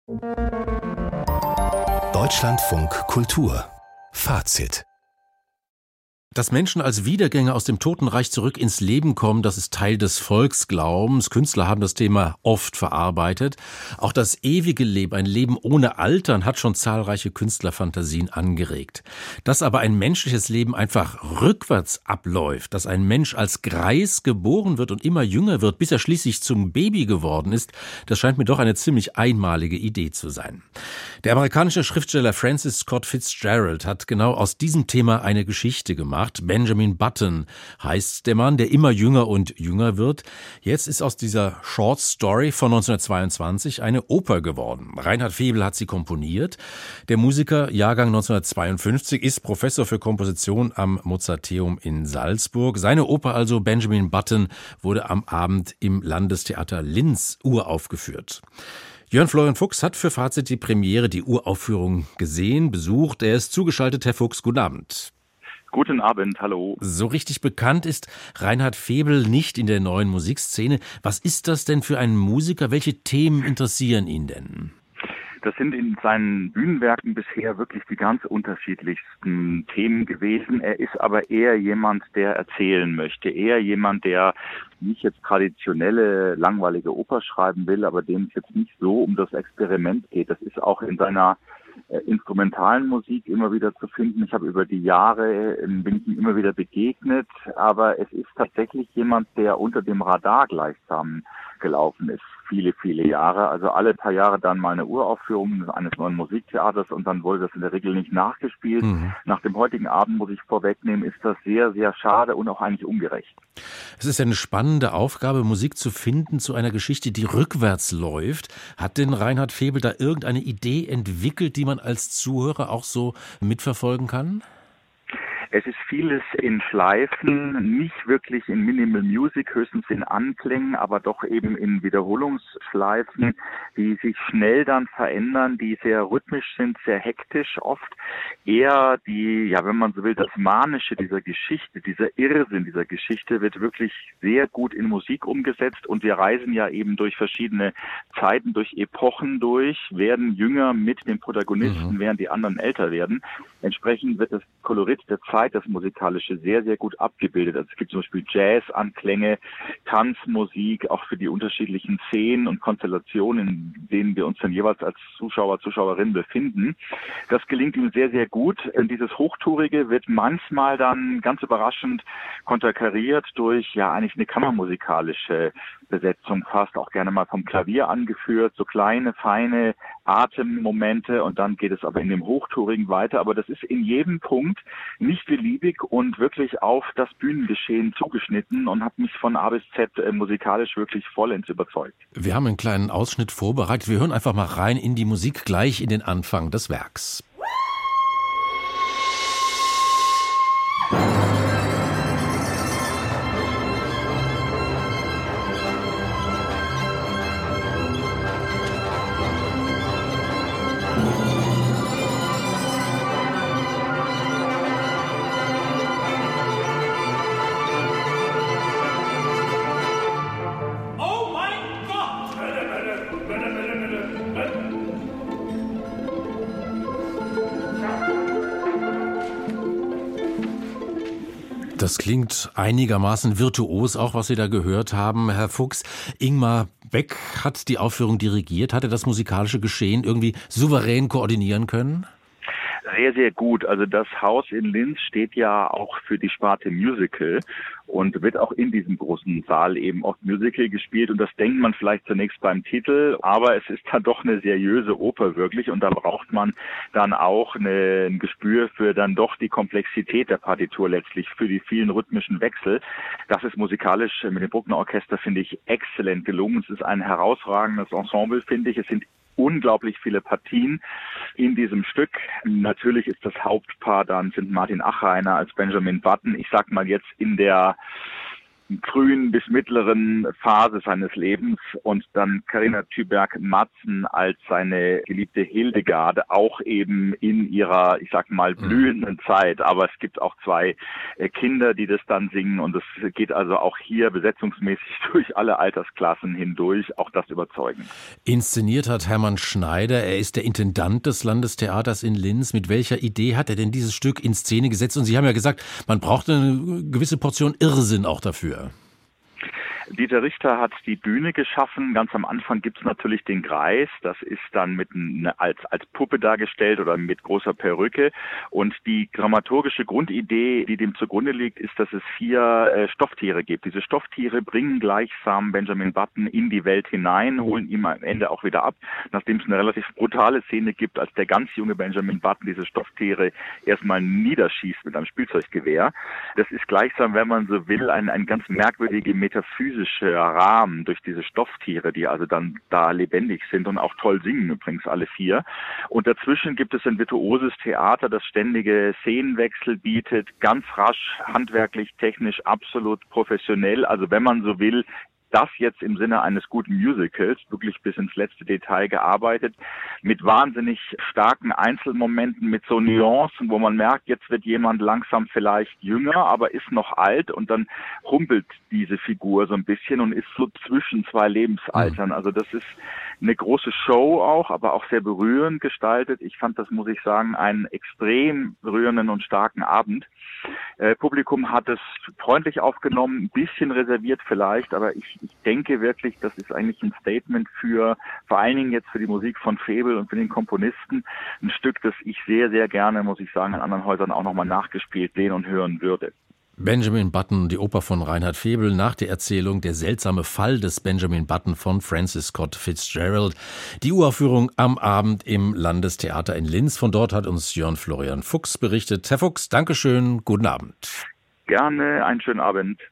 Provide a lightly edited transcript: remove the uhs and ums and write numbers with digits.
Deutschlandfunk Kultur Fazit. Dass Menschen als Wiedergänger aus dem Totenreich zurück ins Leben kommen, das ist Teil des Volksglaubens. Künstler haben das Thema oft verarbeitet. Auch das ewige Leben, ein Leben ohne Altern, hat schon zahlreiche Künstlerfantasien angeregt. Dass aber ein menschliches Leben einfach rückwärts abläuft, dass ein Mensch als Greis geboren wird und immer jünger wird, bis er schließlich zum Baby geworden ist, das scheint mir doch eine ziemlich einmalige Idee zu sein. Der amerikanische Schriftsteller Francis Scott Fitzgerald hat genau aus diesem Thema eine Geschichte gemacht. Benjamin Button heißt der Mann, der immer jünger und jünger wird. Jetzt ist aus dieser Short Story von 1922 eine Oper geworden. Reinhard Febel hat sie komponiert. Der Musiker, Jahrgang 1952, ist Professor für Komposition am Mozarteum in Salzburg. Seine Oper also Benjamin Button wurde am Abend im Landestheater Linz uraufgeführt. Jörn Florian Fuchs hat für Fazit die Premiere, die Uraufführung gesehen, besucht. Er ist zugeschaltet. Herr Fuchs, guten Abend. Guten Abend, hallo. So richtig bekannt ist Reinhard Febel nicht in der neuen Musikszene. Was ist das denn für ein Musiker? Welche Themen interessieren ihn denn? Das sind in seinen Bühnenwerken bisher wirklich die ganz unterschiedlichsten Themen gewesen. Er ist aber eher jemand, der erzählen möchte. Eher jemand, der nicht jetzt traditionelle, langweilige Oper schreiben will, aber dem es jetzt nicht so um das Experiment geht. Das ist auch in seiner instrumentalen Musik immer wieder zu finden. Ich habe über die Jahre, bin ich ihm immer wieder begegnet, aber es ist tatsächlich jemand, der unter dem Radar gleichsam gelaufen ist. Viele Jahre. Also alle paar Jahre dann mal eine Uraufführung eines neuen Musiktheaters und dann wurde das in der Regel nicht nachgespielt. Nach dem heutigen Abend, muss ich vorwegnehmen, ist das sehr, sehr schade und auch eigentlich ungerecht. Es ist eine spannende Aufgabe, Musik zu finden zu einer Geschichte, die rückwärts läuft. Hat denn Reinhard Febel da irgendeine Idee entwickelt, die man als Zuhörer auch so mitverfolgen kann? Es ist vieles in Schleifen, nicht wirklich in Minimal Music, höchstens in Anklängen, aber doch eben in Wiederholungsschleifen, die sich schnell dann verändern, die sehr rhythmisch sind, sehr hektisch oft. Eher die, ja, wenn man so will, das Manische dieser Geschichte, dieser Irrsinn dieser Geschichte wird wirklich sehr gut in Musik umgesetzt und wir reisen ja eben durch verschiedene Zeiten, durch Epochen durch, werden jünger mit den Protagonisten, während die anderen älter werden. Entsprechend wird das Kolorit der Zeit, das Musikalische, sehr, sehr gut abgebildet. Also es gibt zum Beispiel Jazz-Anklänge, Tanzmusik, auch für die unterschiedlichen Szenen und Konstellationen, in denen wir uns dann jeweils als Zuschauer, Zuschauerinnen befinden. Das gelingt ihm sehr, sehr gut. Dieses Hochtourige wird manchmal dann ganz überraschend konterkariert durch, ja, eigentlich eine kammermusikalische Besetzung, fast auch gerne mal vom Klavier angeführt, so kleine, feine Atemmomente und dann geht es aber in dem Hochtourigen weiter. Aber das ist in jedem Punkt nicht beliebig und wirklich auf das Bühnengeschehen zugeschnitten und hat mich von A bis Z musikalisch wirklich vollends überzeugt. Wir haben einen kleinen Ausschnitt vorbereitet. Wir hören einfach mal rein in die Musik, gleich in den Anfang des Werks. Das klingt einigermaßen virtuos, auch was Sie da gehört haben, Herr Fuchs. Ingmar Beck hat die Aufführung dirigiert. Hat er das musikalische Geschehen irgendwie souverän koordinieren können? Sehr, sehr gut. Also das Haus in Linz steht ja auch für die Sparte Musical und wird auch in diesem großen Saal eben oft Musical gespielt. Und das denkt man vielleicht zunächst beim Titel, aber es ist dann doch eine seriöse Oper wirklich. Und da braucht man dann auch ein Gespür für dann doch die Komplexität der Partitur letztlich, für die vielen rhythmischen Wechsel. Das ist musikalisch mit dem Bruckner Orchester, finde ich, exzellent gelungen. Es ist ein herausragendes Ensemble, finde ich. Es sind unglaublich viele Partien in diesem Stück. Natürlich ist das Hauptpaar dann sind Martin Achreiner als Benjamin Button. Ich sag mal jetzt in der frühen bis mittleren Phase seines Lebens und dann Carina Thyberg-Madsen als seine geliebte Hildegard, auch eben in ihrer, ich sag mal, blühenden Zeit. Aber es gibt auch 2 Kinder, die das dann singen und es geht also auch hier besetzungsmäßig durch alle Altersklassen hindurch, auch das überzeugend. Inszeniert hat Hermann Schneider, er ist der Intendant des Landestheaters in Linz. Mit welcher Idee hat er denn dieses Stück in Szene gesetzt? Und Sie haben ja gesagt, man braucht eine gewisse Portion Irrsinn auch dafür. Dieter Richter hat die Bühne geschaffen. Ganz am Anfang gibt's natürlich den Greis. Das ist dann als Puppe dargestellt oder mit großer Perücke. Und die dramaturgische Grundidee, die dem zugrunde liegt, ist, dass es 4 Stofftiere gibt. Diese Stofftiere bringen gleichsam Benjamin Button in die Welt hinein, holen ihn am Ende auch wieder ab, nachdem es eine relativ brutale Szene gibt, als der ganz junge Benjamin Button diese Stofftiere erstmal niederschießt mit einem Spielzeuggewehr. Das ist gleichsam, wenn man so will, ein ganz merkwürdige metaphysischer Rahmen durch diese Stofftiere, die also dann da lebendig sind und auch toll singen, übrigens alle 4. Und dazwischen gibt es ein virtuoses Theater, das ständige Szenenwechsel bietet, ganz rasch, handwerklich, technisch, absolut professionell. Also wenn man so will, das jetzt im Sinne eines guten Musicals, wirklich bis ins letzte Detail gearbeitet, mit wahnsinnig starken Einzelmomenten, mit so Nuancen, wo man merkt, jetzt wird jemand langsam vielleicht jünger, aber ist noch alt und dann humpelt diese Figur so ein bisschen und ist so zwischen 2 Lebensaltern. Also das ist eine große Show auch, aber auch sehr berührend gestaltet. Ich fand das, muss ich sagen, einen extrem berührenden und starken Abend. Publikum hat es freundlich aufgenommen, ein bisschen reserviert vielleicht, aber ich denke wirklich, das ist eigentlich ein Statement vor allen Dingen jetzt für die Musik von Febel und für den Komponisten, ein Stück, das ich sehr, sehr gerne, muss ich sagen, in anderen Häusern auch nochmal nachgespielt sehen und hören würde. Benjamin Button, die Oper von Reinhard Febel, nach der Erzählung Der seltsame Fall des Benjamin Button von Francis Scott Fitzgerald. Die Uraufführung am Abend im Landestheater in Linz. Von dort hat uns Jörn Florian Fuchs berichtet. Herr Fuchs, Dankeschön, guten Abend. Gerne, einen schönen Abend.